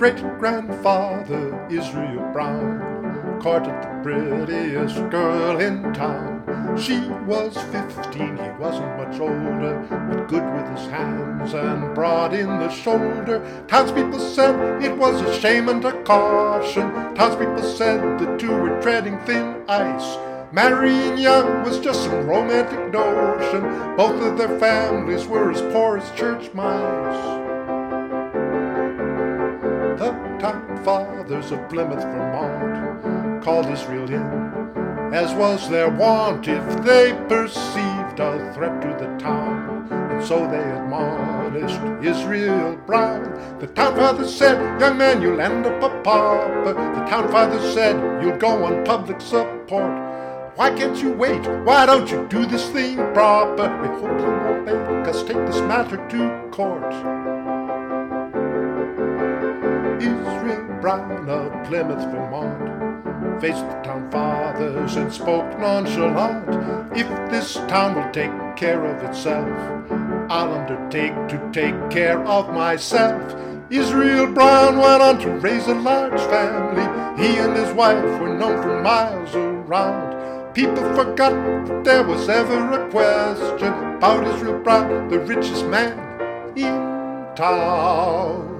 great-grandfather Israel Brown courted the prettiest girl in town. She was 15, he wasn't much older, but good with his hands and broad in the shoulder. Townspeople said it was a shame and a caution. Townspeople said the two were treading thin ice. Marrying young was just some romantic notion. Both of their families were as poor as church mice. The town fathers of Plymouth, Vermont, called Israel in, as was their wont if they perceived a threat to the town. And so they admonished Israel Brown. The town father said, "Young man, you'll end up a pauper." The town father said, "You'll go on public support. Why can't you wait? Why don't you do this thing proper? We hope you won't make us take this matter to court." Israel Brown of Plymouth, Vermont, faced the town fathers and spoke nonchalant. "If this town will take care of itself, I'll undertake to take care of myself." Israel Brown went on to raise a large family. He and his wife were known for miles around. People forgot that there was ever a question about Israel Brown, the richest man in town.